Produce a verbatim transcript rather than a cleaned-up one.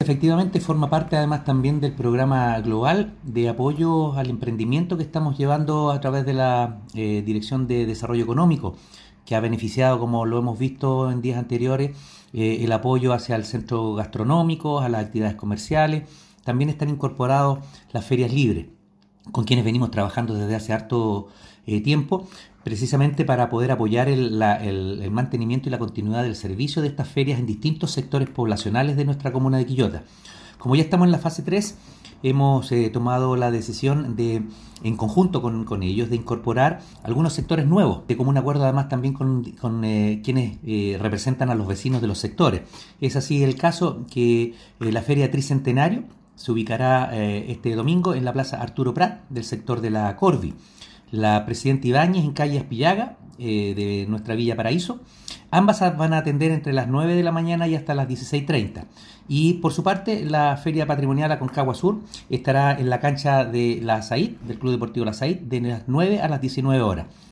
efectivamente forma parte además también del programa global de apoyo al emprendimiento que estamos llevando a través de la eh, Dirección de Desarrollo Económico, que ha beneficiado, como lo hemos visto en días anteriores, eh, el apoyo hacia el centro gastronómico, a las actividades comerciales. También están incorporados las ferias libres, con quienes venimos trabajando desde hace harto eh, tiempo, precisamente para poder apoyar el, la, el, el mantenimiento y la continuidad del servicio de estas ferias en distintos sectores poblacionales de nuestra comuna de Quillota. Como ya estamos en la fase tres, hemos eh, tomado la decisión de, en conjunto con, con ellos, de incorporar algunos sectores nuevos, de común acuerdo además también con, con eh, quienes eh, representan a los vecinos de los sectores. Es así el caso que eh, la Feria Tricentenario se ubicará eh, este domingo en la Plaza Arturo Prat del sector de la Corvi. La Presidenta Ibáñez en calle Aspillaga, eh, de nuestra Villa Paraíso. Ambas van a atender entre las nueve de la mañana y hasta las dieciséis treinta. Y por su parte, la Feria Patrimonial Aconcagua Sur estará en la cancha de la SAID, del Club Deportivo La SAID, de las nueve a las diecinueve horas.